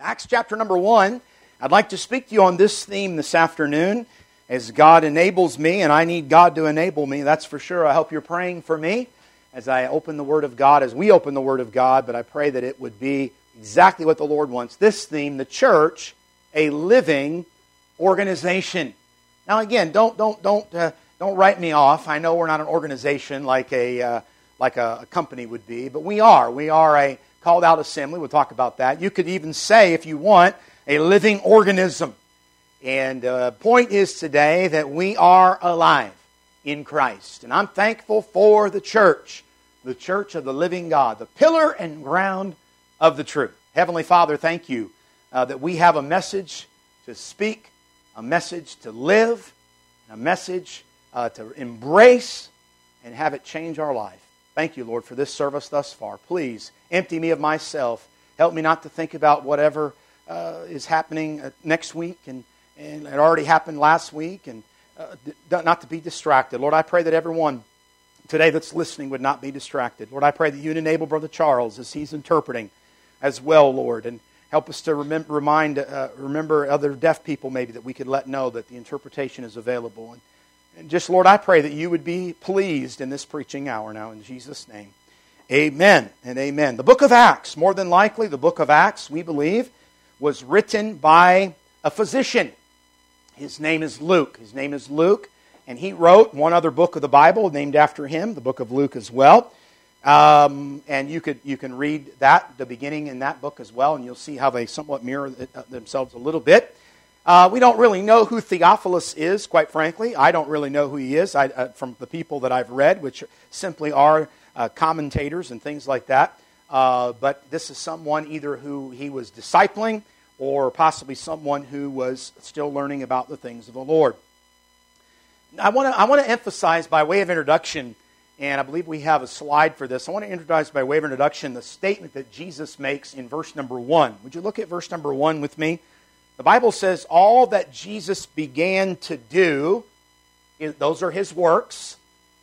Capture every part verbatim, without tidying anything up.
Acts chapter number one. I'd like to speak to you on this theme this afternoon as God enables me, and I need God to enable me, that's for sure. I hope you're praying for me as I open the Word of God, as we open the Word of God, but I pray that it would be exactly what the Lord wants. This theme, the church, a living organization. Now again, don't don't don't uh, don't write me off. I know we're not an organization like a uh, like a, a company would be, but we are. We are a called out assembly. We'll talk about that. You could even say, if you want, a living organism. And the uh, point is today that we are alive in Christ. And I'm thankful for the church, the church of the living God, the pillar and ground of the truth. Heavenly Father, thank you uh, that we have a message to speak, a message to live, a message uh, to embrace and have it change our life. Thank you, Lord, for this service thus far. Please empty me of myself. Help me not to think about whatever uh, is happening uh, next week and, and it already happened last week, and uh, d- not to be distracted. Lord, I pray that everyone today that's listening would not be distracted. Lord, I pray that you'd enable Brother Charles as he's interpreting as well, Lord, and help us to remember, remind, uh, remember other deaf people maybe that we could let know that the interpretation is available. And, and just, Lord, I pray that you would be pleased in this preaching hour now, in Jesus' name. Amen and amen. The book of Acts, more than likely, the book of Acts, we believe, was written by a physician. His name is Luke. His name is Luke, and he wrote one other book of the Bible named after him, the book of Luke as well. Um, and you could you can read that, the beginning in that book as well, and you'll see how they somewhat mirror themselves a little bit. Uh, we don't really know who Theophilus is, quite frankly. I don't really know who he is I, uh, from the people that I've read, which simply are uh, commentators and things like that. Uh, but this is someone either who he was discipling or possibly someone who was still learning about the things of the Lord. I want to I want to emphasize by way of introduction, and I believe we have a slide for this. I want to introduce by way of introduction the statement that Jesus makes in verse number one. Would you look at verse number one with me? The Bible says, all that Jesus began to do, those are his works,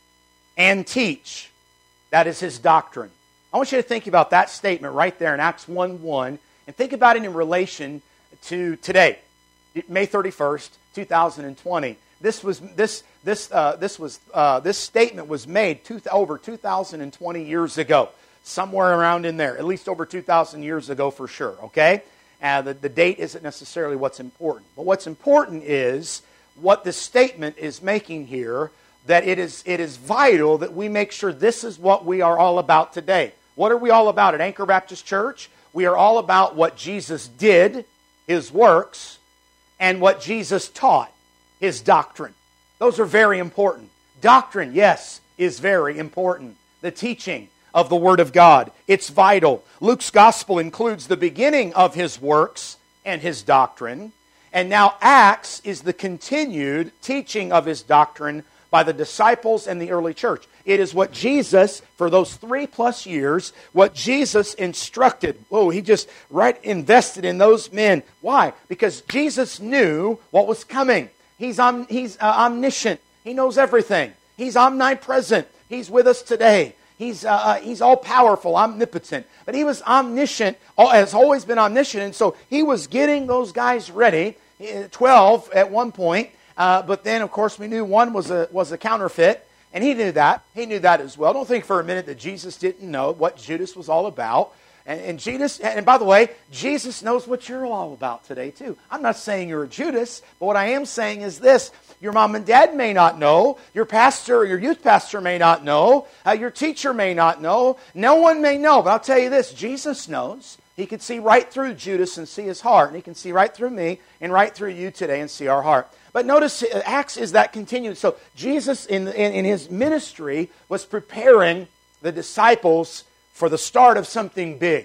and teach. That is his doctrine. I want you to think about that statement right there in Acts one one, and think about it in relation to today, May thirty-first, two thousand twenty. This was this this uh, this was uh, this statement was made two, over two thousand twenty years ago, somewhere around in there, at least over two thousand years ago for sure. Okay, uh, the the date isn't necessarily what's important, but what's important is what this statement is making here. That it is it is vital that we make sure this is what we are all about today. What are we all about at Anchor Baptist Church? We are all about what Jesus did, his works, and what Jesus taught, his doctrine. Those are very important. Doctrine, yes, is very important. The teaching of the Word of God, it's vital. Luke's Gospel includes the beginning of his works and his doctrine, and now Acts is the continued teaching of his doctrine by the disciples and the early church. It is what Jesus, for those three plus years, what Jesus instructed. Oh, he just right invested in those men. Why? Because Jesus knew what was coming. He's, om, he's uh, omniscient. He knows everything. He's omnipresent. He's with us today. He's, uh, uh, he's all-powerful, omnipotent. But he was omniscient, has always been omniscient, and so he was getting those guys ready, twelve at one point. Uh, but then, of course, we knew one was a was a counterfeit, and he knew that. He knew that as well. Don't think for a minute that Jesus didn't know what Judas was all about. And, and Judas, and by the way, Jesus knows what you're all about today, too. I'm not saying you're a Judas, but what I am saying is this. Your mom and dad may not know. Your pastor or your youth pastor may not know. Uh, your teacher may not know. No one may know. But I'll tell you this, Jesus knows. He can see right through Judas and see his heart. And he can see right through me and right through you today and see our heart. But notice, Acts is that continued. So Jesus, in, in, in his ministry, was preparing the disciples for the start of something big.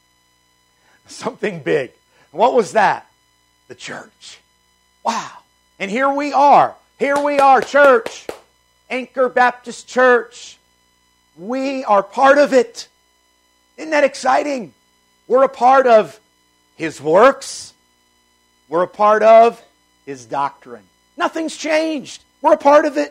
Something big. What was that? The church. Wow. And here we are. Here we are, church. Anchor Baptist Church. We are part of it. Isn't that exciting? We're a part of his works. We're a part of his doctrine. Nothing's changed. We're a part of it.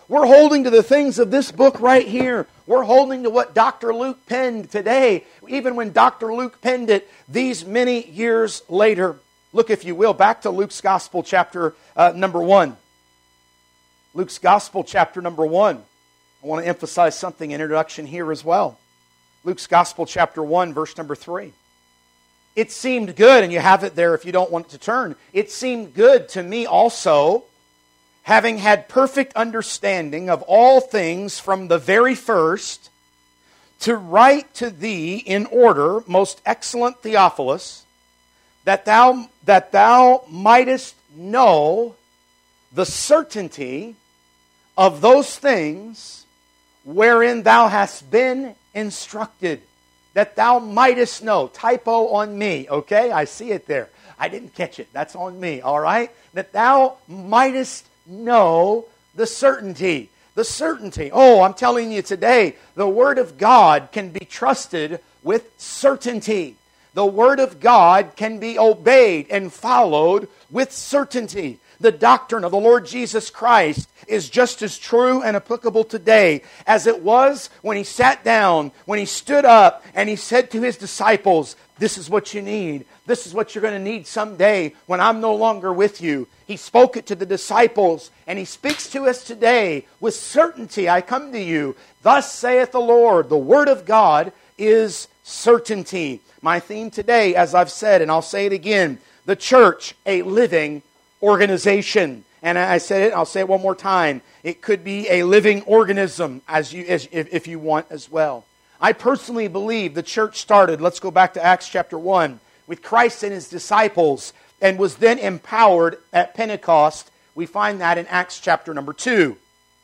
We're holding to the things of this book right here. We're holding to what Doctor Luke penned today, even when Doctor Luke penned it these many years later. Look, if you will, back to Luke's Gospel, chapter uh, number one. Luke's Gospel, chapter number one. I want to emphasize something in introduction here as well. Luke's Gospel, chapter one, verse number three. It seemed good, and you have it there if you don't want to turn. It seemed good to me also, having had perfect understanding of all things from the very first, to write to thee in order, most excellent Theophilus, that thou, that thou mightest know the certainty of those things wherein thou hast been instructed. That thou mightest know. Typo on me, okay? I see it there. I didn't catch it. That's on me, all right? That thou mightest know the certainty. The certainty. Oh, I'm telling you today, the Word of God can be trusted with certainty. The Word of God can be obeyed and followed with certainty. The doctrine of the Lord Jesus Christ is just as true and applicable today as it was when He sat down, when He stood up, and He said to His disciples, this is what you need. This is what you're going to need someday when I'm no longer with you. He spoke it to the disciples, and He speaks to us today with certainty. I come to you. Thus saith the Lord. The Word of God is certainty. My theme today, as I've said, and I'll say it again, the church, a living organization. And I said it, I'll say it one more time. It could be a living organism, as you, as, if, if you want as well. I personally believe the church started, let's go back to Acts chapter one, with Christ and His disciples, and was then empowered at Pentecost. We find that in Acts chapter number two.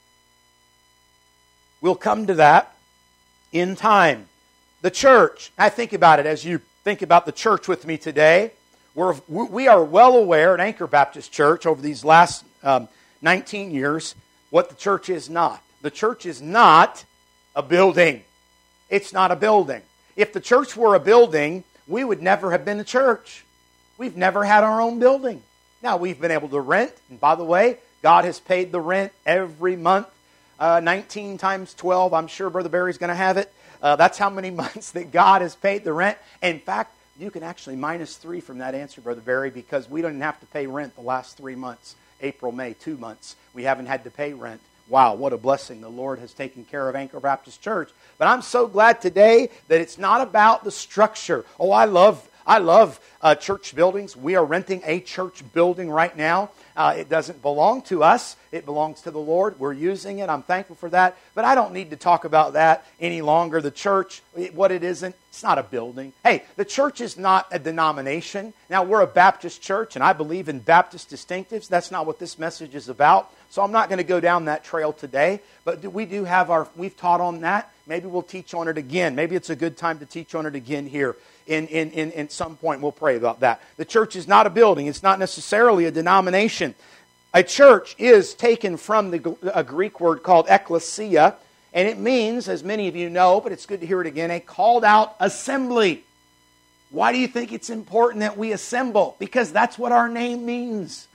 We'll come to that in time. The church, I think about it as you think about the church with me today. We're, we are well aware at Anchor Baptist Church over these last um, nineteen years what the church is not. The church is not a building. It's not a building. If the church were a building, we would never have been a church. We've never had our own building. Now, we've been able to rent. And by the way, God has paid the rent every month. Uh, nineteen times twelve, I'm sure Brother Barry's going to have it. Uh, that's how many months that God has paid the rent. In fact, you can actually minus three from that answer, Brother Barry, because we don't even have to pay rent the last three months. April, May, two months. We haven't had to pay rent. Wow, what a blessing. The Lord has taken care of Anchor Baptist Church. But I'm so glad today that it's not about the structure. Oh, I love I love uh, church buildings. We are renting a church building right now. Uh, it doesn't belong to us. It belongs to the Lord. We're using it. I'm thankful for that. But I don't need to talk about that any longer. The church, what it isn't, it's not a building. Hey, the church is not a denomination. Now, we're a Baptist church, and I believe in Baptist distinctives. That's not what this message is about. So I'm not going to go down that trail today. But we do have our, we've taught on that. Maybe we'll teach on it again. Maybe it's a good time to teach on it again here. In, in, in, in some point, we'll pray about that. The church is not a building. It's not necessarily a denomination. A church is taken from the, a Greek word called ekklesia, and it means, as many of you know, but it's good to hear it again, a called out assembly. Why do you think it's important that we assemble? Because that's what our name means.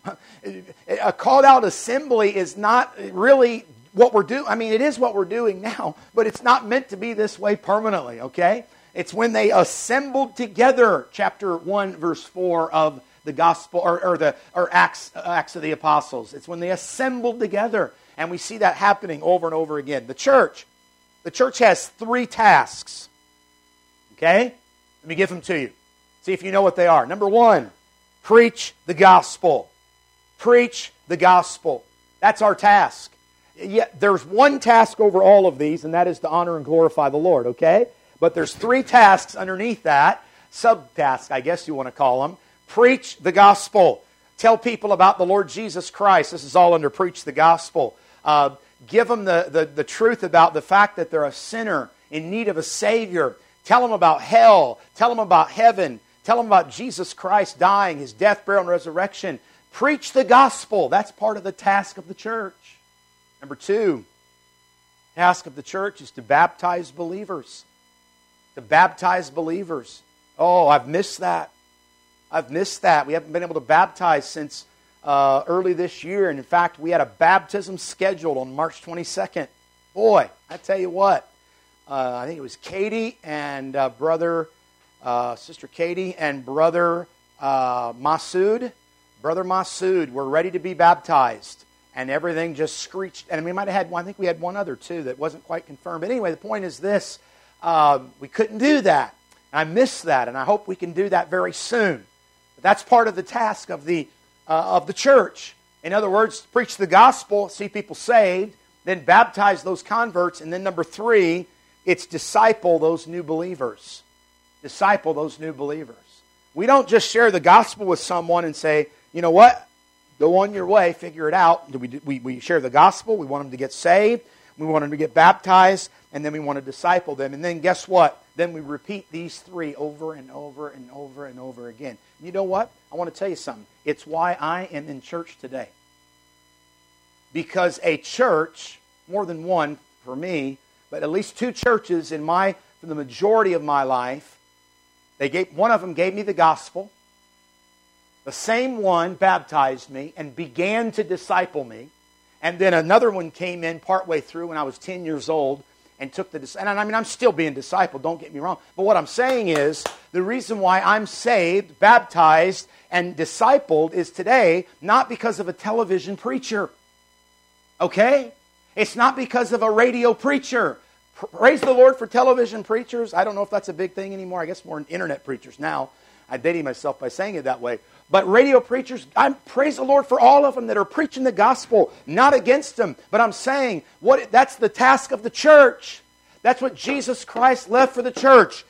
A called out assembly is not really what we're doing. I mean, it is what we're doing now, but it's not meant to be this way permanently, okay? It's when they assembled together, chapter one, verse four of the Gospel, or, or the or Acts, Acts of the Apostles. It's when they assembled together, and we see that happening over and over again. The church, the church has three tasks, okay? Let me give them to you. See if you know what they are. Number one, preach the gospel. Preach the gospel. That's our task. Yet there's one task over all of these, and that is to honor and glorify the Lord, okay? But there's three tasks underneath that, subtasks, I guess you want to call them. Preach the gospel. Tell people about the Lord Jesus Christ. This is all under preach the gospel. Uh, give them the, the, the truth about the fact that they're a sinner in need of a Savior. Tell them about hell. Tell them about heaven. Tell them about Jesus Christ dying, His death, burial, and resurrection. Preach the gospel. That's part of the task of the church. Number two, the task of the church is to baptize believers. To baptize believers. Oh, I've missed that. I've missed that. We haven't been able to baptize since uh, early this year. And in fact, we had a baptism scheduled on March twenty-second. Boy, I tell you what, uh, I think it was Katie and uh, brother, uh, sister Katie and brother uh, Masood. Brother Masood were ready to be baptized. And everything just screeched. And we might have had one, I think we had one other too that wasn't quite confirmed. But anyway, the point is this. Uh, we couldn't do that. And I miss that. And I hope we can do that very soon. But that's part of the task of the, uh, of the church. In other words, preach the gospel, see people saved, then baptize those converts. And then number three, it's disciple those new believers. Disciple those new believers. We don't just share the gospel with someone and say, you know what? Go on your way, figure it out. We, we, we share the gospel. We want them to get saved. We want them to get baptized. And then we want to disciple them. And then guess what? Then we repeat these three over and over and over and over again. You know what? I want to tell you something. It's why I am in church today. Because a church, more than one for me, but at least two churches in my, for the majority of my life, they gave, one of them gave me the gospel. The same one baptized me and began to disciple me. And then another one came in partway through when I was ten years old and took the... And I mean, I'm still being discipled, don't get me wrong. But what I'm saying is, the reason why I'm saved, baptized, and discipled is today not because of a television preacher. Okay? It's not because of a radio preacher. Praise the Lord for television preachers. I don't know if that's a big thing anymore. I guess more internet preachers now. I'm dating myself by saying it that way. But radio preachers, I praise the Lord for all of them that are preaching the gospel, not against them. But I'm saying, what that's the task of the church. That's what Jesus Christ left for the church.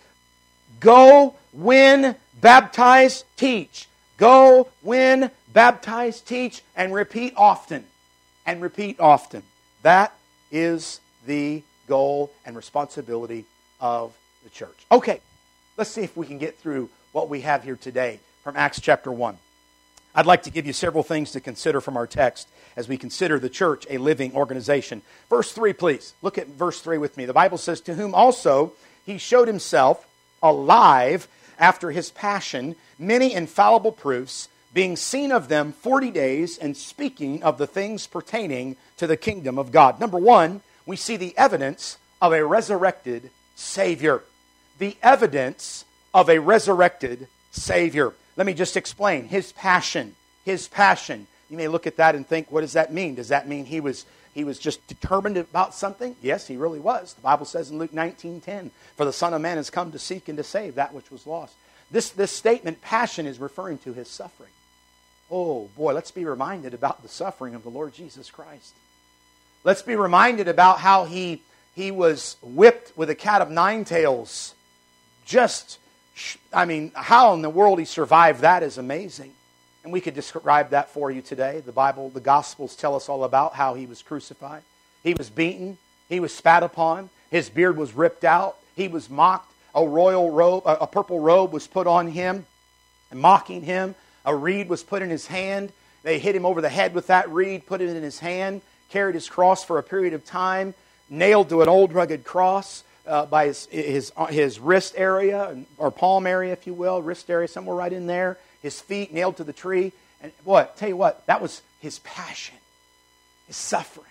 Go, win, baptize, teach. Go, win, baptize, teach, and repeat often. And repeat often. That is the goal and responsibility of the church. Okay, let's see if we can get through what we have here today from Acts chapter one. I'd like to give you several things to consider from our text as we consider the church a living organization. Verse three, please. Look at verse three with me. The Bible says, to whom also he showed himself alive after his passion, many infallible proofs, being seen of them forty days, and speaking of the things pertaining to the kingdom of God. Number one, we see the evidence of a resurrected Savior. The evidence of a resurrected Savior. Let me just explain. His passion. His passion. You may look at that and think, what does that mean? Does that mean he was he was just determined about something? Yes, he really was. The Bible says in Luke nineteen ten, for the Son of Man has come to seek and to save that which was lost. This, this statement, passion, is referring to his suffering. Oh boy, let's be reminded about the suffering of the Lord Jesus Christ. Let's be reminded about how he, he was whipped with a cat of nine tails. Just I mean, how in the world he survived that is amazing. And we could describe that for you today. The Bible, the Gospels tell us all about how he was crucified. He was beaten. He was spat upon. His beard was ripped out. He was mocked. A royal robe, a purple robe was put on him, mocking him. A reed was put in his hand. They hit him over the head with that reed, put it in his hand, carried his cross for a period of time, nailed to an old rugged cross. Uh, by his, his his wrist area, or palm area, if you will, wrist area, somewhere right in there. His feet nailed to the tree. And boy, tell you what, that was his passion, his suffering.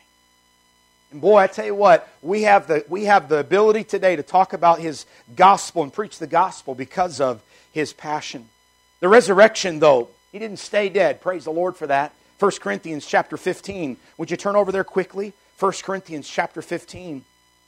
And boy, I tell you what, we have the we have the ability today to talk about his gospel and preach the gospel because of his passion. The resurrection, though, he didn't stay dead. Praise the Lord for that. First Corinthians chapter fifteen. Would you turn over there quickly? First Corinthians chapter fifteen.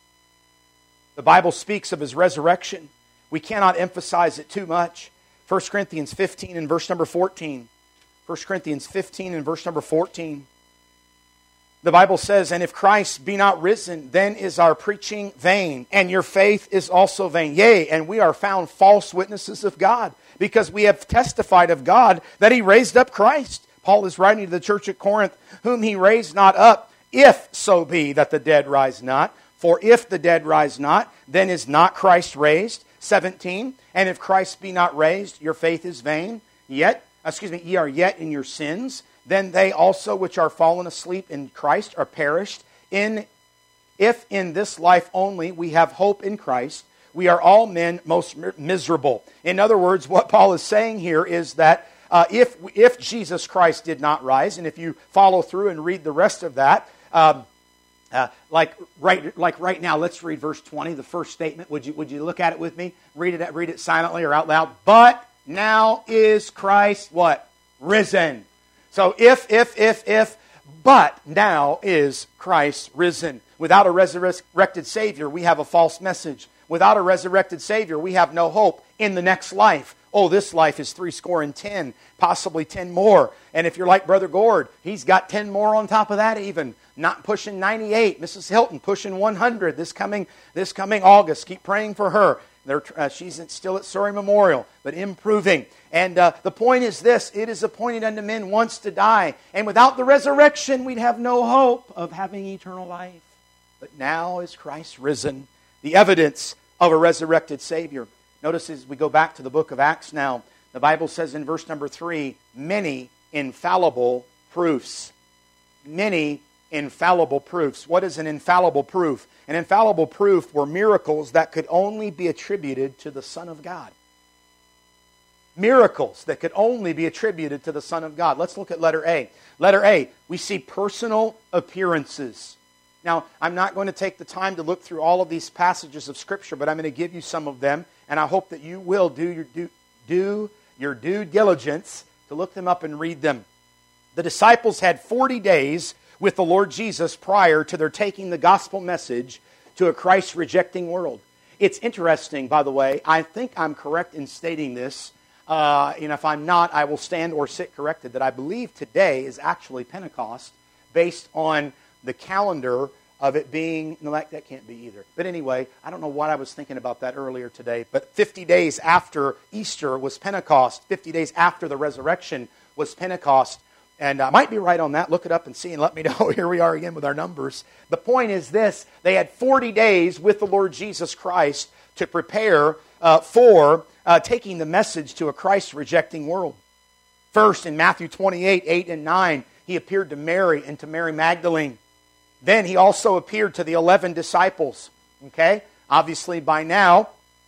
The Bible speaks of his resurrection. We cannot emphasize it too much. First Corinthians fifteen and verse number fourteen. First Corinthians fifteen and verse number fourteen. The Bible says, and if Christ be not risen, then is our preaching vain, and your faith is also vain. Yea, and we are found false witnesses of God, because we have testified of God that he raised up Christ. Paul is writing to the church at Corinth, whom he raised not up, if so be that the dead rise not. For if the dead rise not, then is not Christ raised. seventeen. And if Christ be not raised, your faith is vain. Yet, excuse me, ye are yet in your sins. Then they also which are fallen asleep in Christ are perished. In if in this life only we have hope in Christ, we are all men most miserable. In other words, what Paul is saying here is that uh, if, if Jesus Christ did not rise, and if you follow through and read the rest of that, um, uh, like right like right now, let's read verse twenty, the first statement. Would you would you look at it with me? Read it read it silently or out loud. But now is Christ what? Risen. So if, if, if, if, but now is Christ risen. Without a resurrected Savior, we have a false message. Without a resurrected Savior, we have no hope in the next life. Oh, this life is three score and ten, possibly ten more. And if you're like Brother Gord, he's got ten more on top of that even. Not pushing ninety-eight. Missus Hilton pushing one hundred this coming this coming August. Keep praying for her. They're, uh, she's still at Surrey Memorial, but improving. And uh, the point is this: it is appointed unto men once to die, and without the resurrection, we'd have no hope of having eternal life. But now is Christ risen, the evidence of a resurrected Savior. Notice as we go back to the book of Acts now, the Bible says in verse number three, many infallible proofs. Many infallible proofs. What is an infallible proof? An infallible proof were miracles that could only be attributed to the Son of God. Miracles that could only be attributed to the Son of God. Let's look at letter A. Letter A, we see personal appearances. Now, I'm not going to take the time to look through all of these passages of Scripture, but I'm going to give you some of them, and I hope that you will do your due, do your due diligence to look them up and read them. The disciples had forty days with the Lord Jesus prior to their taking the gospel message to a Christ-rejecting world. It's interesting, by the way, I think I'm correct in stating this, uh, and if I'm not, I will stand or sit corrected, that I believe today is actually Pentecost, based on the calendar of it being, no, that, that can't be either. But anyway, I don't know what I was thinking about that earlier today, but fifty days after Easter was Pentecost, fifty days after the resurrection was Pentecost, and I might be right on that. Look it up and see and let me know. Here we are again with our numbers. The point is this: they had forty days with the Lord Jesus Christ to prepare uh, for uh, taking the message to a Christ-rejecting world. First, in Matthew twenty-eight, eight and nine, He appeared to Mary and to Mary Magdalene. Then He also appeared to the eleven disciples. Okay? Obviously, by now,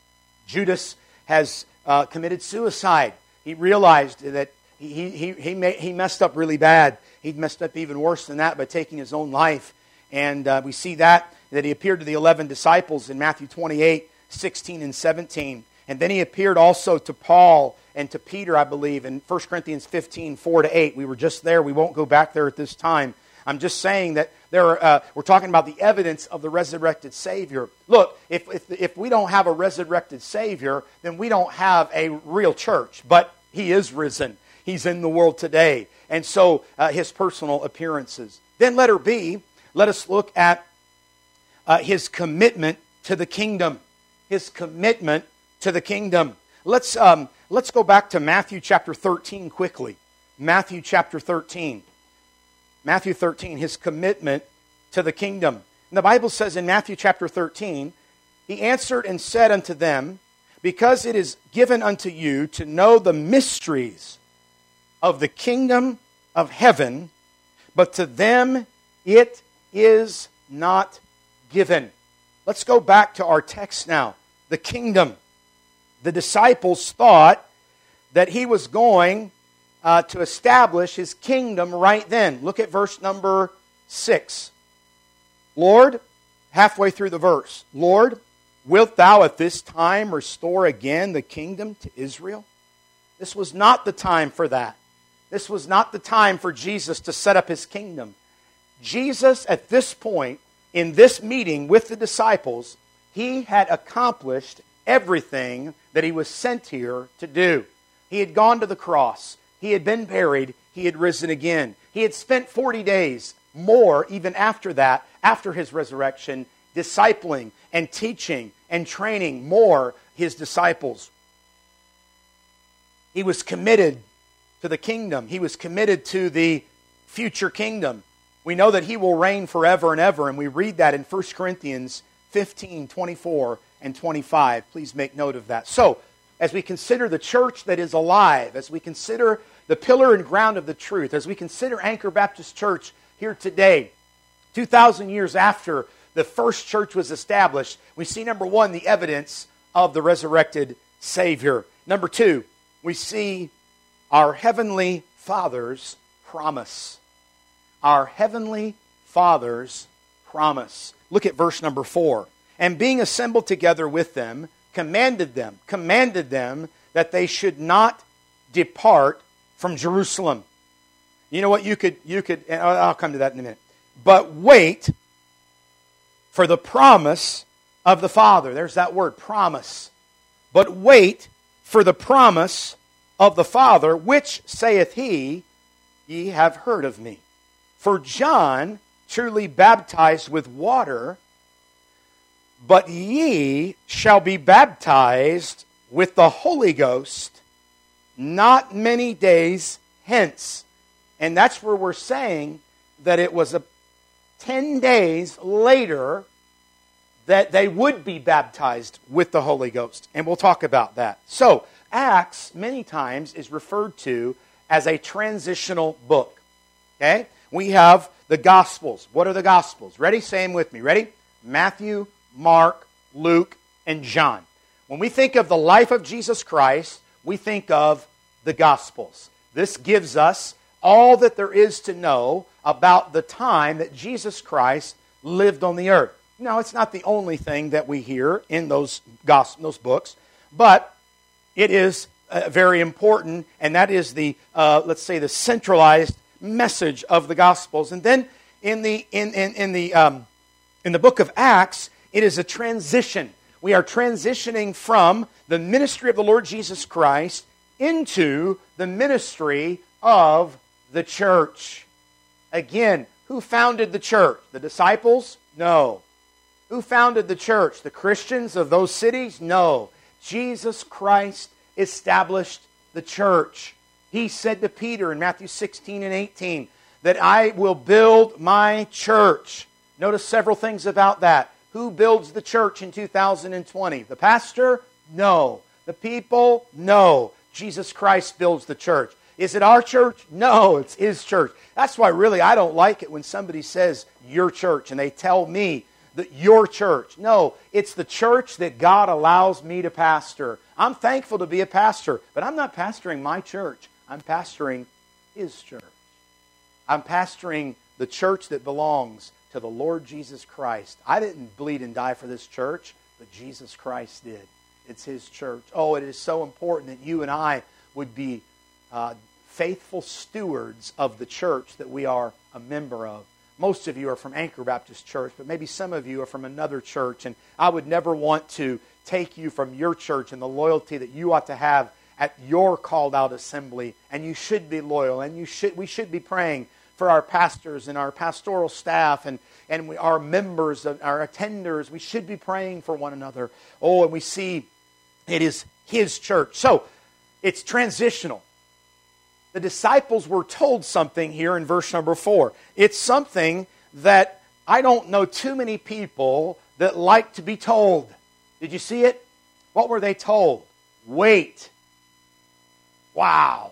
Judas has uh, committed suicide. He realized that He, he, he, made, he messed up really bad. He messed up even worse than that by taking his own life. And uh, we see that, that He appeared to the eleven disciples in Matthew twenty-eight, sixteen and seventeen. And then He appeared also to Paul and to Peter, I believe, in First Corinthians fifteen, four to eight. We were just there. We won't go back there at this time. I'm just saying that there are, uh, we're talking about the evidence of the resurrected Savior. Look, if, if, if we don't have a resurrected Savior, then we don't have a real church. But He is risen. He's in the world today. And so uh, His personal appearances. Then letter B, let us look at uh, His commitment to the kingdom. His commitment to the kingdom. Let's, um, let's go back to Matthew chapter thirteen quickly. Matthew chapter thirteen. Matthew thirteen, His commitment to the kingdom. And the Bible says in Matthew chapter thirteen, He answered and said unto them, because it is given unto you to know the mysteries of the kingdom of heaven, but to them it is not given. Let's go back to our text now. The kingdom. The disciples thought that He was going uh, to establish His kingdom right then. Look at verse number six. Lord, halfway through the verse, Lord, wilt Thou at this time restore again the kingdom to Israel? This was not the time for that. This was not the time for Jesus to set up His kingdom. Jesus, at this point, in this meeting with the disciples, He had accomplished everything that He was sent here to do. He had gone to the cross. He had been buried. He had risen again. He had spent forty days, more even after that, after His resurrection, discipling and teaching and training more His disciples. He was committed to the kingdom. He was committed to the future kingdom. We know that He will reign forever and ever, and we read that in First Corinthians fifteen, twenty-four and twenty-five. Please make note of that. So, as we consider the church that is alive, as we consider the pillar and ground of the truth, as we consider Anchor Baptist Church here today, two thousand years after the first church was established, we see, number one, the evidence of the resurrected Savior. Number two, we see our Heavenly Father's promise. Our Heavenly Father's promise. Look at verse number four. And being assembled together with them, commanded them, commanded them that they should not depart from Jerusalem. You know what, you could, you could, and I'll come to that in a minute. But wait for the promise of the Father. There's that word, promise. But wait for the promise of the Father, which saith he, ye have heard of me. For John truly baptized with water, but ye shall be baptized with the Holy Ghost not many days hence. And that's where we're saying that it was a ten days later that they would be baptized with the Holy Ghost. And we'll talk about that. So, Acts, many times, is referred to as a transitional book. Okay? We have the Gospels. What are the Gospels? Ready? Say them with me. Ready? Matthew, Mark, Luke, and John. When we think of the life of Jesus Christ, we think of the Gospels. This gives us all that there is to know about the time that Jesus Christ lived on the earth. Now, it's not the only thing that we hear in those gospel, those books, but it is uh, very important, and that is the, uh, let's say, the centralized message of the Gospels. And then in the in in, in the um, in the book of Acts, it is a transition. We are transitioning from the ministry of the Lord Jesus Christ into the ministry of the church. Again, who founded the church? The disciples? No. Who founded the church? The Christians of those cities? No. Jesus Christ established the church. He said to Peter in Matthew sixteen and eighteen that I will build my church. Notice several things about that. Who builds the church in two thousand twenty? The pastor? No. The people? No. Jesus Christ builds the church. Is it our church? No, it's His church. That's why really I don't like it when somebody says your church and they tell me that your church. No, it's the church that God allows me to pastor. I'm thankful to be a pastor, but I'm not pastoring my church. I'm pastoring His church. I'm pastoring the church that belongs to the Lord Jesus Christ. I didn't bleed and die for this church, but Jesus Christ did. It's His church. Oh, it is so important that you and I would be uh, faithful stewards of the church that we are a member of. Most of you are from Anchor Baptist Church, but maybe some of you are from another church, and I would never want to take you from your church and the loyalty that you ought to have at your called out assembly, and you should be loyal, and you should we should be praying for our pastors and our pastoral staff and, and we, our members, our attenders. We should be praying for one another. Oh, and we see it is His church. So, it's transitional. The disciples were told something here in verse number four. It's something that I don't know too many people that like to be told. Did you see it? What were they told? Wait. Wow.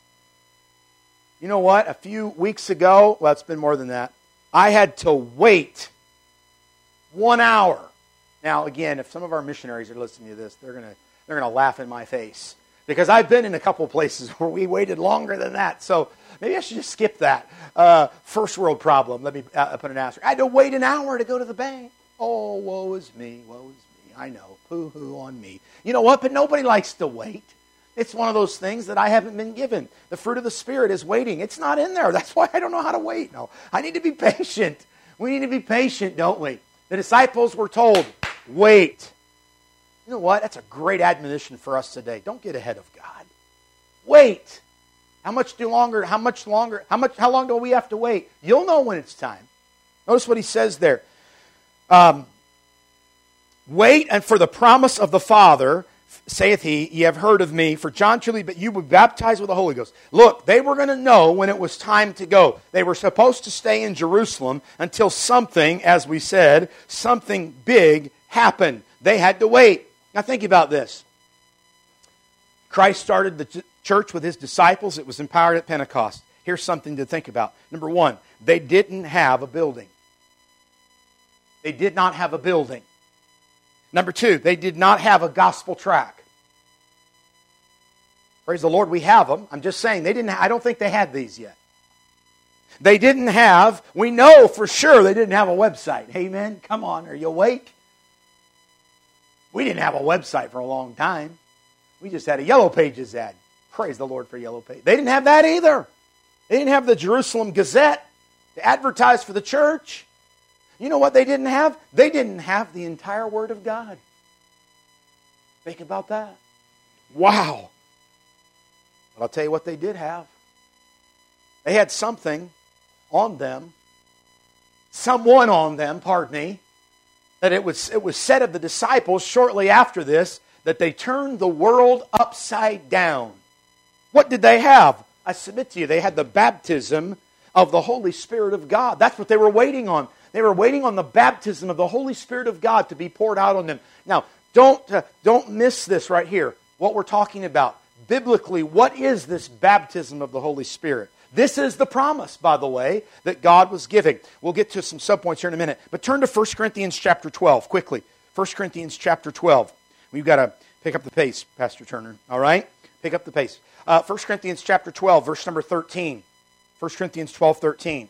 You know what? A few weeks ago, well, it's been more than that, I had to wait one hour. Now, again, if some of our missionaries are listening to this, they're going to they're going to laugh in my face. Because I've been in a couple of places where we waited longer than that. So maybe I should just skip that. Uh, first world problem. Let me uh, put an asterisk. I had to wait an hour to go to the bank. Oh, woe is me, woe is me. I know. Poo-hoo on me. You know what? But nobody likes to wait. It's one of those things that I haven't been given. The fruit of the Spirit is waiting. It's not in there. That's why I don't know how to wait. No, I need to be patient. We need to be patient, don't we? The disciples were told, wait. You know what? That's a great admonition for us today. Don't get ahead of God. Wait. How much do longer? How much longer? How much? How long do we have to wait? You'll know when it's time. Notice what he says there. Um, wait and for the promise of the Father, saith he, ye have heard of me. For John truly, but you were baptized with the Holy Ghost. Look, they were going to know when it was time to go. They were supposed to stay in Jerusalem until something, as we said, something big happened. They had to wait. Now think about this. Christ started the church with His disciples. It was empowered at Pentecost. Here's something to think about. Number one, they didn't have a building. They did not have a building. Number two, they did not have a gospel tract. Praise the Lord, we have them. I'm just saying, they didn't. I don't think they had these yet. They didn't have, we know for sure they didn't have a website. Amen? Come on, are you awake? We didn't have a website for a long time. We just had a Yellow Pages ad. Praise the Lord for Yellow Pages. They didn't have that either. They didn't have the Jerusalem Gazette to advertise for the church. You know what they didn't have? They didn't have the entire Word of God. Think about that. Wow. But I'll tell you what they did have. They had something on them, someone on them, pardon me, that it was, it was said of the disciples shortly after this that they turned the world upside down. What did they have? I submit to you, they had the baptism of the Holy Spirit of God. That's what they were waiting on. They were waiting on the baptism of the Holy Spirit of God to be poured out on them. Now, don't, uh, don't miss this right here, what we're talking about. Biblically, what is this baptism of the Holy Spirit? This is the promise, by the way, that God was giving. We'll get to some subpoints here in a minute. But turn to First Corinthians chapter twelve, quickly. First Corinthians chapter twelve. We've got to pick up the pace, Pastor Turner. All right? Pick up the pace. Uh, First Corinthians chapter twelve, verse number thirteen. First Corinthians twelve, thirteen.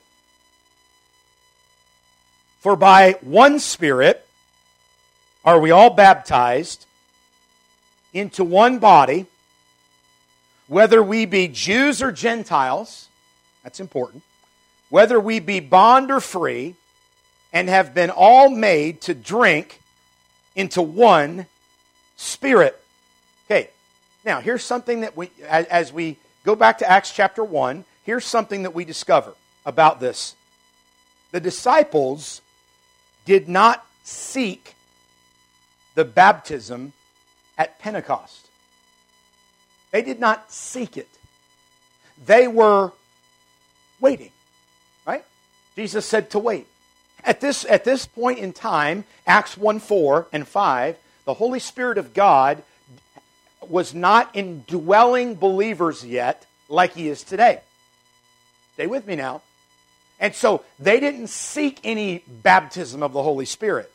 For by one Spirit are we all baptized into one body, whether we be Jews or Gentiles, that's important, whether we be bond or free, and have been all made to drink into one Spirit. Okay, now here's something that we, as we go back to Acts chapter one, here's something that we discover about this. The disciples did not seek the baptism at Pentecost. They did not seek it. They were waiting, right? Jesus said to wait. At this, at this point in time, Acts one, four and five, the Holy Spirit of God was not indwelling believers yet like He is today. Stay with me now. And so they didn't seek any baptism of the Holy Spirit.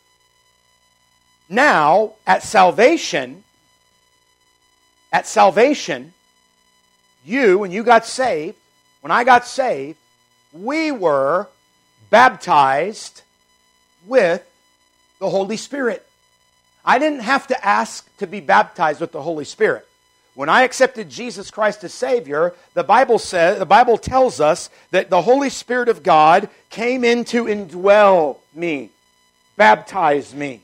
Now, at salvation, at salvation, you, when you got saved, when I got saved, we were baptized with the Holy Spirit. I didn't have to ask to be baptized with the Holy Spirit. When I accepted Jesus Christ as Savior, the Bible says, the Bible tells us that the Holy Spirit of God came in to indwell me, baptize me.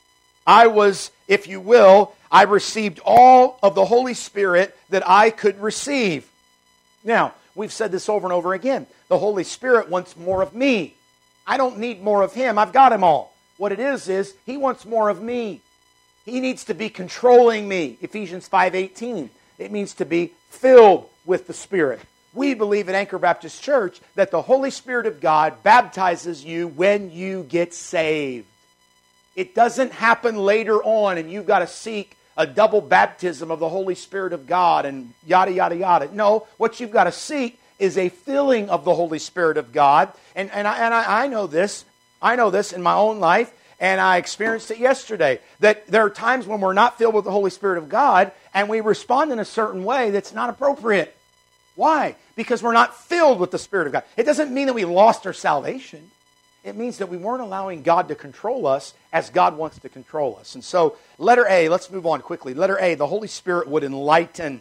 I was, if you will, I received all of the Holy Spirit that I could receive. Now, we've said this over and over again. The Holy Spirit wants more of me. I don't need more of Him. I've got Him all. What it is, is He wants more of me. He needs to be controlling me. Ephesians five eighteen. It means to be filled with the Spirit. We believe at Anchor Baptist Church that the Holy Spirit of God baptizes you when you get saved. It doesn't happen later on and you've got to seek a double baptism of the Holy Spirit of God and yada, yada, yada. No, what you've got to seek is a filling of the Holy Spirit of God. And, and, I, and I, I know this. I know this in my own life. And I experienced it yesterday, that there are times when we're not filled with the Holy Spirit of God and we respond in a certain way that's not appropriate. Why? Because we're not filled with the Spirit of God. It doesn't mean that we lost our salvation. It means that we weren't allowing God to control us as God wants to control us. And so, letter A, let's move on quickly. Letter A, the Holy Spirit would enlighten.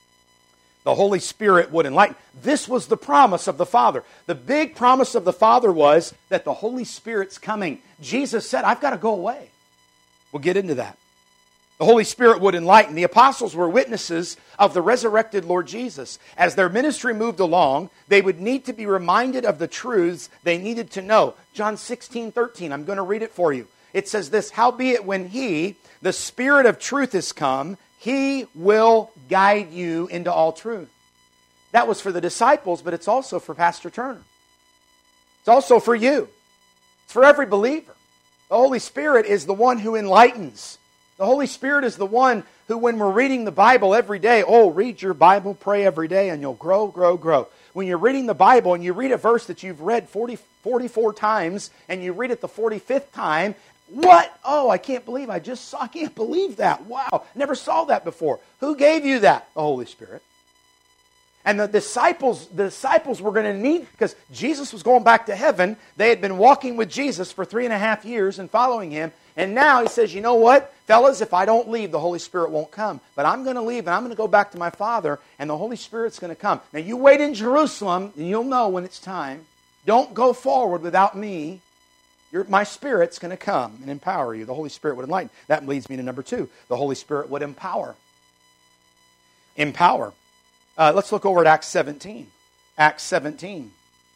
The Holy Spirit would enlighten. This was the promise of the Father. The big promise of the Father was that the Holy Spirit's coming. Jesus said, I've got to go away. We'll get into that. The Holy Spirit would enlighten. The apostles were witnesses of the resurrected Lord Jesus. As their ministry moved along, they would need to be reminded of the truths they needed to know. John sixteen thirteen, I'm going to read it for you. It says this, howbeit when He, the Spirit of truth, is come, He will guide you into all truth. That was for the disciples, but it's also for Pastor Turner. It's also for you. It's for every believer. The Holy Spirit is the one who enlightens. The Holy Spirit is the one who, when we're reading the Bible every day, oh, read your Bible, pray every day, and you'll grow, grow, grow. When you're reading the Bible and you read a verse that you've read forty, forty-four times, and you read it the forty-fifth time, What? Oh, I can't believe I just saw. I can't believe that. Wow. Never saw that before. Who gave you that? The Holy Spirit. And the disciples, the disciples were going to need, because Jesus was going back to heaven. They had been walking with Jesus for three and a half years and following Him. And now He says, you know what, fellas, if I don't leave, the Holy Spirit won't come. But I'm going to leave and I'm going to go back to my Father and the Holy Spirit's going to come. Now you wait in Jerusalem and you'll know when it's time. Don't go forward without me. Your, my Spirit's going to come and empower you. The Holy Spirit would enlighten. That leads me to number two. The Holy Spirit would empower. Empower. Uh, let's look over at Acts seventeen. Acts seventeen.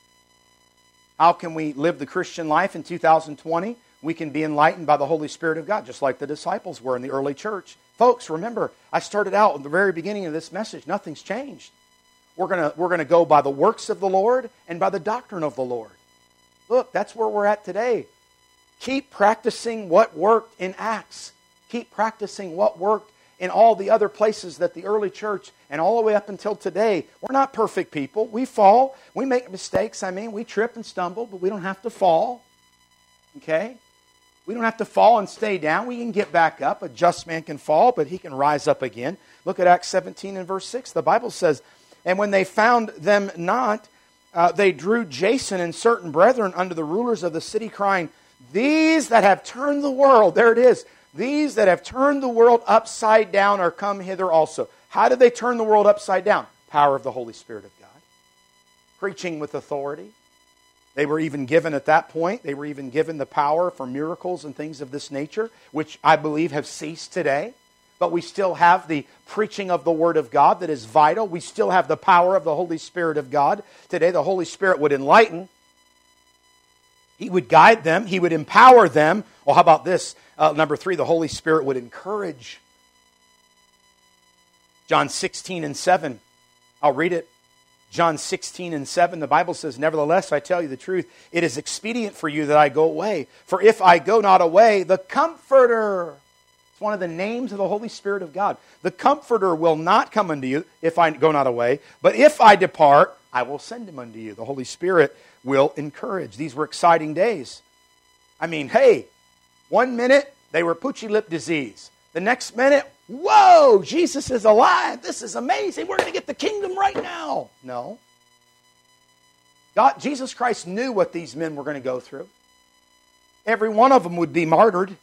How can we live the Christian life in two thousand twenty? We can be enlightened by the Holy Spirit of God, just like the disciples were in the early church. Folks, remember, I started out at the very beginning of this message. Nothing's changed. We're going to we're going to go by the works of the Lord and by the doctrine of the Lord. Look, that's where we're at today. Keep practicing what worked in Acts. Keep practicing what worked in all the other places that the early church and all the way up until today. We're not perfect people. We fall. We make mistakes. I mean, we trip and stumble, but we don't have to fall. Okay? We don't have to fall and stay down. We can get back up. A just man can fall, but he can rise up again. Look at Acts seventeen and verse six. The Bible says, and when they found them not, uh, they drew Jason and certain brethren unto the rulers of the city, crying, these that have turned the world, there it is, these that have turned the world upside down are come hither also. How did they turn the world upside down? Power of the Holy Spirit of God. Preaching with authority. They were even given at that point, they were even given the power for miracles and things of this nature, which I believe have ceased today. But we still have the preaching of the Word of God that is vital. We still have the power of the Holy Spirit of God. Today the Holy Spirit would enlighten. He would guide them. He would empower them. Well, how about this? Uh, number three, the Holy Spirit would encourage. John sixteen and seven. I'll read it. John sixteen and seven, the Bible says, nevertheless, I tell you the truth, it is expedient for you that I go away. For if I go not away, the Comforter, it's one of the names of the Holy Spirit of God. The Comforter will not come unto you if I go not away. But if I depart, I will send him unto you. The Holy Spirit will encourage. These were exciting days. I mean, hey, one minute they were poochy lip disease. The next minute, whoa, Jesus is alive. This is amazing. We're going to get the kingdom right now. No. God, Jesus Christ knew what these men were going to go through. Every one of them would be martyred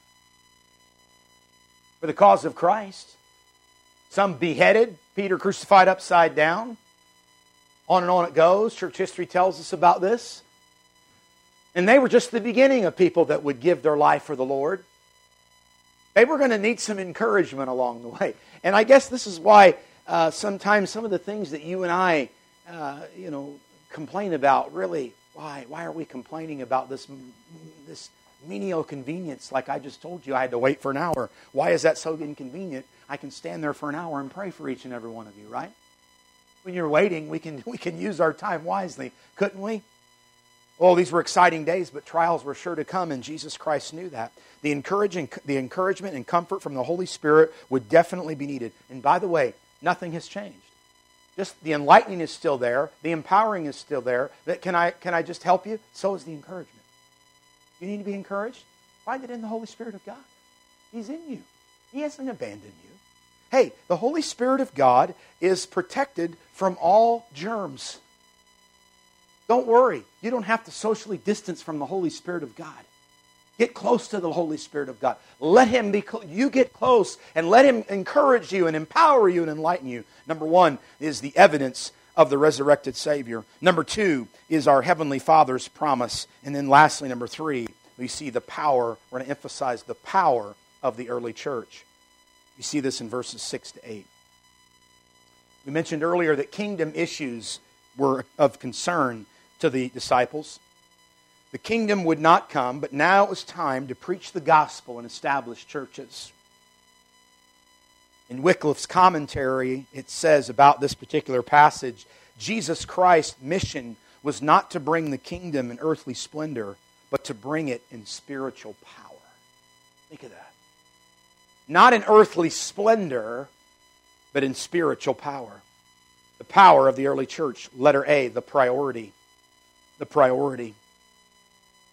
for the cause of Christ. Some beheaded, Peter crucified upside down. On and on it goes. Church history tells us about this. And they were just the beginning of people that would give their life for the Lord. They were going to need some encouragement along the way. And I guess this is why uh, sometimes some of the things that you and I, uh, you know, complain about, really, why? Why are we complaining about this, this menial convenience? Like I just told you, I had to wait for an hour. Why is that so inconvenient? I can stand there for an hour and pray for each and every one of you, right? When you're waiting, we can we can use our time wisely, couldn't we? Oh, these were exciting days, but trials were sure to come, and Jesus Christ knew that. The encouraging, the encouragement and comfort from the Holy Spirit would definitely be needed. And by the way, nothing has changed. Just the enlightening is still there. The empowering is still there. But can I, can I just help you? So is the encouragement. You need to be encouraged? Find it in the Holy Spirit of God. He's in you. He hasn't abandoned you. Hey, the Holy Spirit of God is protected from all germs. Don't worry. You don't have to socially distance from the Holy Spirit of God. Get close to the Holy Spirit of God. Let Him be, cl- you get close and let Him encourage you and empower you and enlighten you. Number one is the evidence of the resurrected Savior. Number two is our Heavenly Father's promise. And then lastly, number three, we see the power, we're going to emphasize the power of the early church. You see this in verses six to eight. We mentioned earlier that kingdom issues were of concern to the disciples. The kingdom would not come, but now it was time to preach the gospel and establish churches. In Wycliffe's commentary, it says about this particular passage, Jesus Christ's mission was not to bring the kingdom in earthly splendor, but to bring it in spiritual power. Think of that. Not in earthly splendor, but in spiritual power. The power of the early church. Letter A, the priority. The priority.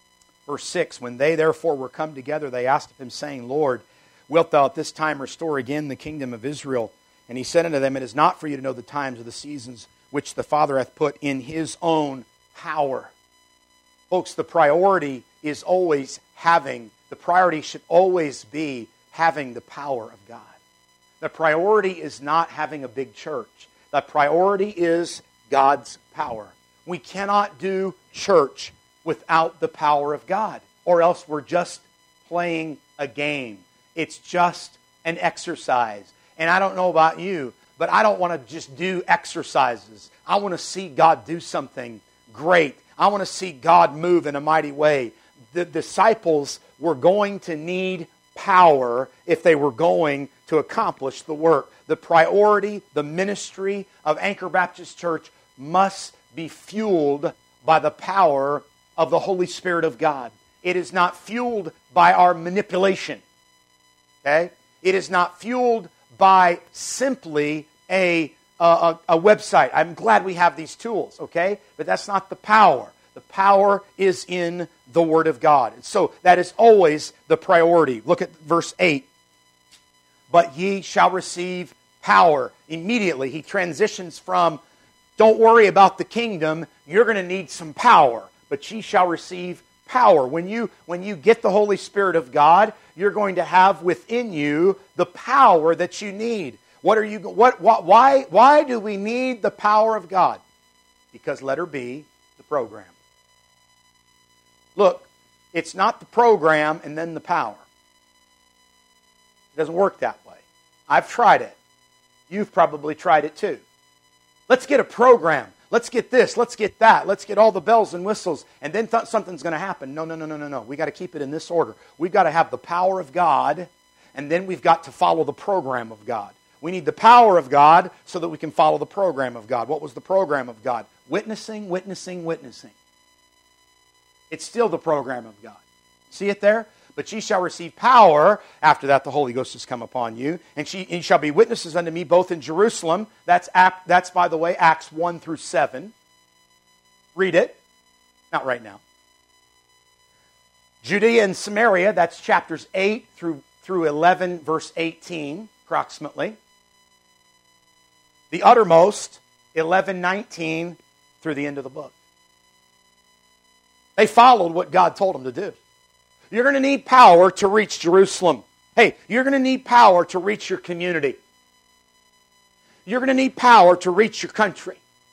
Verse six, when they therefore were come together, they asked of him, saying, Lord, wilt thou at this time restore again the kingdom of Israel? And he said unto them, it is not for you to know the times or the seasons which the Father hath put in his own power. Folks, the priority is always having, the priority should always be having the power of God. The priority is not having a big church. The priority is God's power. We cannot do church without the power of God, or else we're just playing a game. It's just an exercise. And I don't know about you, but I don't want to just do exercises. I want to see God do something great. I want to see God move in a mighty way. The disciples were going to need power if they were going to accomplish the work. The priority, the ministry of Anchor Baptist Church must be fueled by the power of the Holy Spirit of God. It is not fueled by our manipulation. Okay? It is not fueled by simply a, a, a website. I'm glad we have these tools, okay? But that's not the power. The power is in the Word of God. And so that is always the priority. Look at verse eight. But ye shall receive power. Immediately he transitions from, don't worry about the kingdom, you're going to need some power. But ye shall receive power. When you, when you get the Holy Spirit of God, you're going to have within you the power that you need. What are you? What? what why? Why do we need the power of God? Because letter B, the program. Look, it's not the program and then the power. It doesn't work that way. I've tried it. You've probably tried it too. Let's get a program. Let's get this. Let's get that. Let's get all the bells and whistles. And then th- something's going to happen. No, no, no, no, no, no. We've got to keep it in this order. We've got to have the power of God, and then we've got to follow the program of God. We need the power of God so that we can follow the program of God. What was the program of God? Witnessing, witnessing, witnessing. It's still the program of God. See it there? But ye shall receive power. After that, the Holy Ghost has come upon you. And ye shall be witnesses unto me both in Jerusalem. That's, that's, by the way, Acts one through seven. Read it. Not right now. Judea and Samaria, that's chapters eight through, through eleven, verse eighteen, approximately. The uttermost, eleven nineteen, through the end of the book. They followed what God told them to do. You're going to need power to reach Jerusalem. Hey, you're going to need power to reach your community. You're going to need power to reach your country.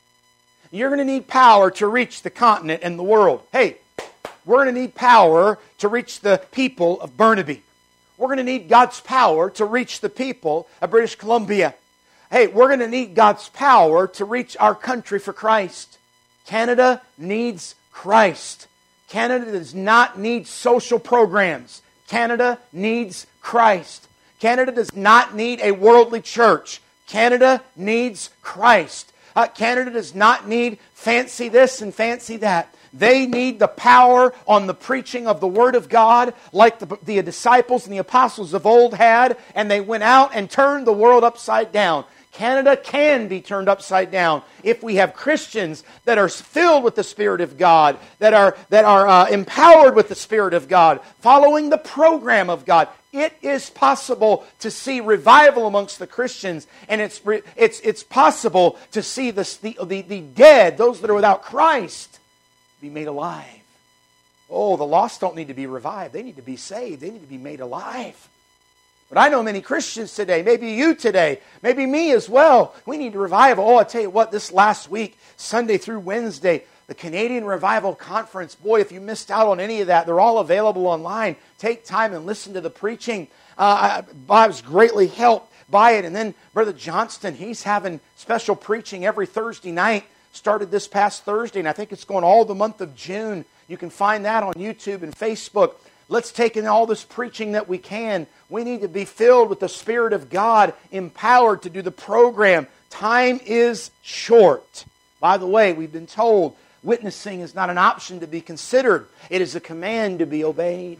You're going to need power to reach the continent and the world. Hey, we're going to need power to reach the people of Burnaby. We're going to need God's power to reach the people of British Columbia. Hey, we're going to need God's power to reach our country for Christ. Canada needs Christ. Canada does not need social programs. Canada needs Christ. Canada does not need a worldly church. Canada needs Christ. Uh, Canada does not need fancy this and fancy that. They need the power on the preaching of the Word of God like the, the disciples and the apostles of old had, and they went out and turned the world upside down. Canada can be turned upside down if we have Christians that are filled with the Spirit of God, that are, that are uh, empowered with the Spirit of God, following the program of God. It is possible to see revival amongst the Christians, and it's, it's, it's possible to see the, the, the dead, those that are without Christ, be made alive. Oh, the lost don't need to be revived. They need to be saved. They need to be made alive. But I know many Christians today, maybe you today, maybe me as well. We need revival. Oh, I tell you what, this last week, Sunday through Wednesday, the Canadian Revival Conference, boy, if you missed out on any of that, they're all available online. Take time and listen to the preaching. Uh, I, I was greatly helped by it. And then Brother Johnston, he's having special preaching every Thursday night. Started this past Thursday, and I think it's going all the month of June. You can find that on YouTube and Facebook. Let's take in all this preaching that we can. We need to be filled with the Spirit of God, empowered to do the program. Time is short. By the way, we've been told witnessing is not an option to be considered. It is a command to be obeyed.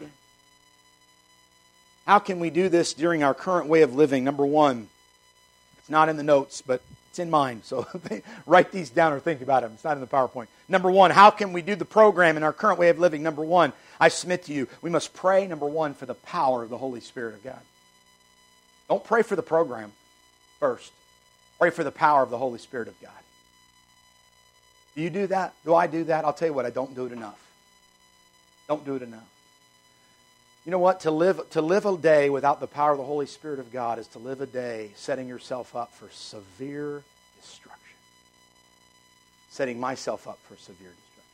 How can we do this during our current way of living? Number one, it's not in the notes, but It's in mind, so write these down or think about them. It's not in the PowerPoint. Number one, how can we do the program in our current way of living? Number one, I submit to you, we must pray, number one, for the power of the Holy Spirit of God. Don't pray for the program first. Pray for the power of the Holy Spirit of God. Do you do that? Do I do that? I'll tell you what, I don't do it enough. Don't do it enough. You know what? To live, to live a day without the power of the Holy Spirit of God is to live a day setting yourself up for severe destruction. Setting myself up for severe destruction.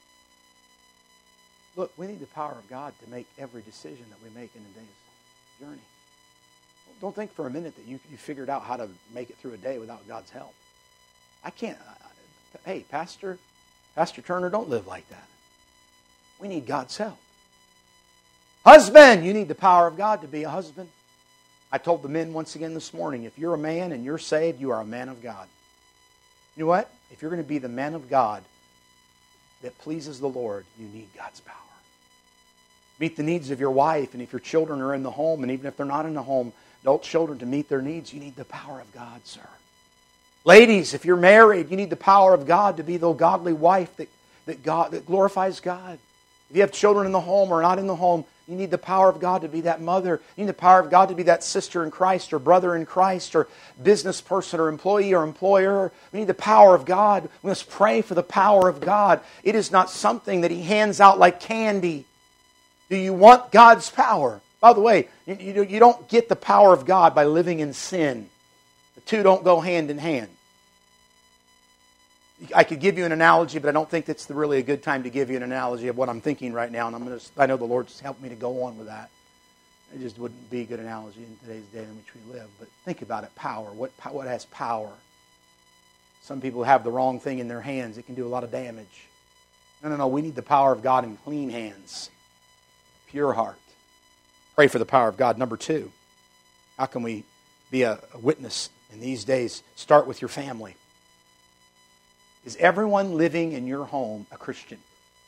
Look, we need the power of God to make every decision that we make in a day's journey. Don't think for a minute that you, you figured out how to make it through a day without God's help. I can't. I, hey, Pastor, Pastor Turner, don't live like that. We need God's help. Husband, you need the power of God to be a husband. I told the men once again this morning, if you're a man and you're saved, you are a man of God. You know what? If you're going to be the man of God that pleases the Lord, you need God's power. Meet the needs of your wife, and if your children are in the home, and even if they're not in the home, adult children to meet their needs, you need the power of God, sir. Ladies, if you're married, you need the power of God to be the godly wife that, that, God, that glorifies God. If you have children in the home or not in the home, you need the power of God to be that mother. You need the power of God to be that sister in Christ or brother in Christ or business person or employee or employer. We need the power of God. We must pray for the power of God. It is not something that He hands out like candy. Do you want God's power? By the way, you, you, you don't get the power of God by living in sin. The two don't go hand in hand. I could give you an analogy, but I don't think that's really a good time to give you an analogy of what I'm thinking right now. And I'm going to, I know the Lord's helped me to go on with that. It just wouldn't be a good analogy in today's day in which we live. But think about it, power. What, what has power? Some people have the wrong thing in their hands. It can do a lot of damage. No, no, no. We need the power of God in clean hands. Pure heart. Pray for the power of God. Number two, how can we be a, a witness in these days? Start with your family. Is everyone living in your home a Christian?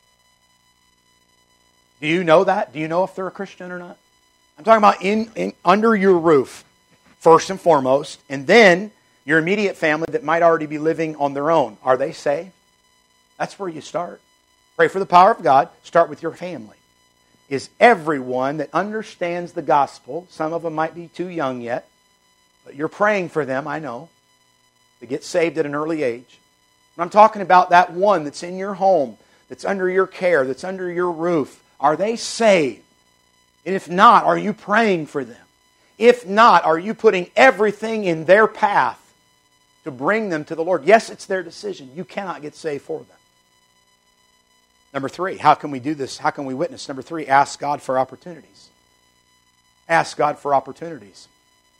Do you know that? Do you know if they're a Christian or not? I'm talking about in, in under your roof, first and foremost, and then your immediate family that might already be living on their own. Are they saved? That's where you start. Pray for the power of God. Start with your family. Is everyone that understands the gospel, some of them might be too young yet, but you're praying for them, I know, to get saved at an early age. And I'm talking about that one that's in your home, that's under your care, that's under your roof. Are they saved? And if not, are you praying for them? If not, are you putting everything in their path to bring them to the Lord? Yes, it's their decision. You cannot get saved for them. Number three, how can we do this? How can we witness? Number three, ask God for opportunities. Ask God for opportunities.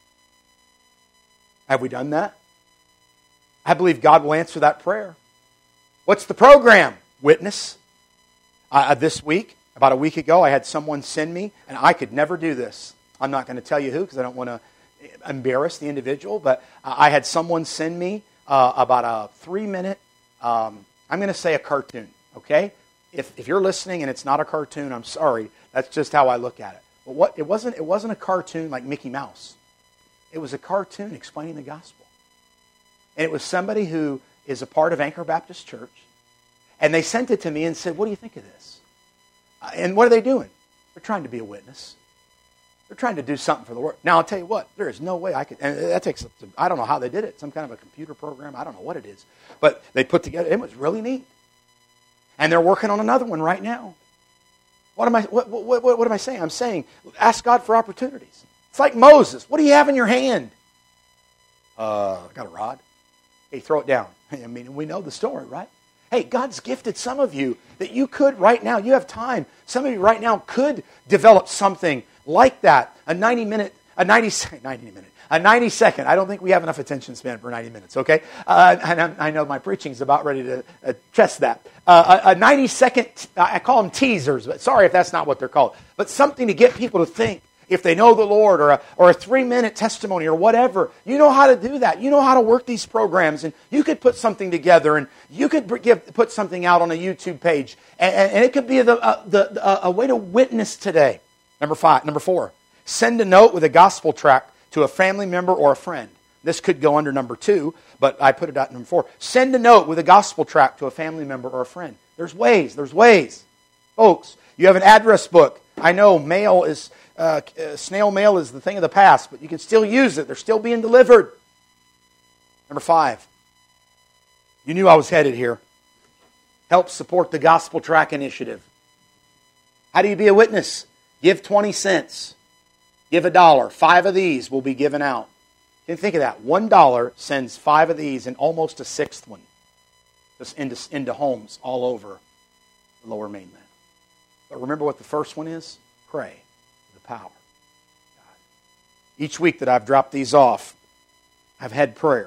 Have we done that? I believe God will answer that prayer. What's the program? Witness. Uh, this week, about a week ago, I had someone send me, and I could never do this. I'm not going to tell you who because I don't want to embarrass the individual, but uh, I had someone send me uh, about a three-minute, um, I'm going to say a cartoon, okay? If, if you're listening and it's not a cartoon, I'm sorry. That's just how I look at it. But what it wasn't, it wasn't a cartoon like Mickey Mouse. It was a cartoon explaining the gospel. And it was somebody who is a part of Anchor Baptist Church. And they sent it to me and said, what do you think of this? And what are they doing? They're trying to be a witness. They're trying to do something for the Lord. Now, I'll tell you what, there is no way I could, and that takes, I don't know how they did it, some kind of a computer program, I don't know what it is. But they put together, it was really neat. And they're working on another one right now. What am I, what, what, what, what am I saying? I'm saying, ask God for opportunities. It's like Moses. What do you have in your hand? Uh, I got a rod. Hey, throw it down. I mean, we know the story, right? Hey, God's gifted some of you that you could right now, you have time. Some of you right now could develop something like that. A ninety minute, a ninety, ninety minute, a ninety second. I don't think we have enough attention span for ninety minutes, okay? Uh, and I, I know my preaching's about ready to uh, test that. Uh, a, a ninety second, I call them teasers, but sorry if that's not what they're called. But something to get people to think. If they know the Lord, or a, or a three-minute testimony, or whatever. You know how to do that. You know how to work these programs, and you could put something together, and you could give, put something out on a YouTube page, and, and it could be the, uh, the, uh, a way to witness today. Number five, number four, send a note with a gospel tract to a family member or a friend. This could go under number two, but I put it at number four. Send a note with a gospel tract to a family member or a friend. There's ways. There's ways. Folks, you have an address book. I know mail is, uh, uh, snail mail is the thing of the past, but you can still use it. They're still being delivered. Number five. You knew I was headed here. Help support the Gospel Tract Initiative. How do you be a witness? Give twenty cents. Give a dollar. Five of these will be given out. You can think of that. One dollar sends five of these and almost a sixth one just into, into homes all over the lower mainland. But remember what the first one is? Pray for the power of God. Each week that I've dropped these off, I've had prayer.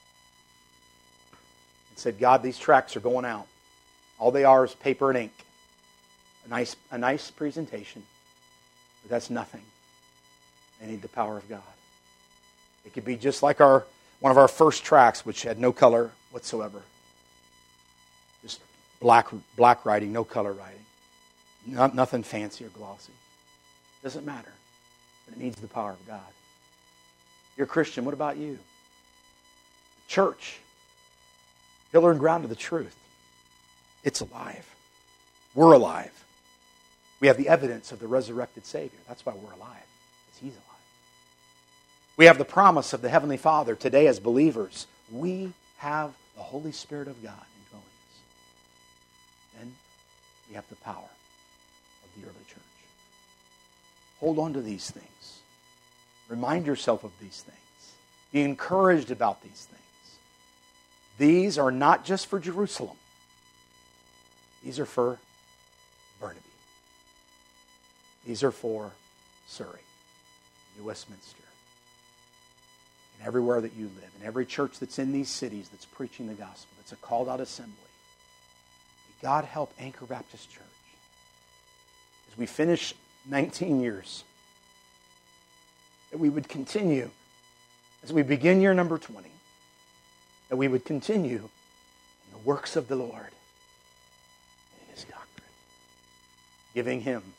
And said, God, these tracts are going out. All they are is paper and ink. A nice, a nice presentation, but that's nothing. They need the power of God. It could be just like our one of our first tracts, which had no color whatsoever. Just black black writing, no color writing. Not, nothing fancy or glossy. Doesn't matter. But it needs the power of God. You're a Christian. What about you? Church. Pillar and ground of the truth. It's alive. We're alive. We have the evidence of the resurrected Savior. That's why we're alive. Because He's alive. We have the promise of the Heavenly Father. Today as believers, we have the Holy Spirit of God indwelling us. Then we have the power of the early church. Hold on to these things. Remind yourself of these things. Be encouraged about these things. These are not just for Jerusalem. These are for Burnaby. These are for Surrey, New Westminster, and everywhere that you live, and every church that's in these cities that's preaching the gospel, that's a called-out assembly. May God help Anchor Baptist Church as we finish nineteen years, that we would continue, as we begin year number twenty, that we would continue in the works of the Lord and in His doctrine, giving Him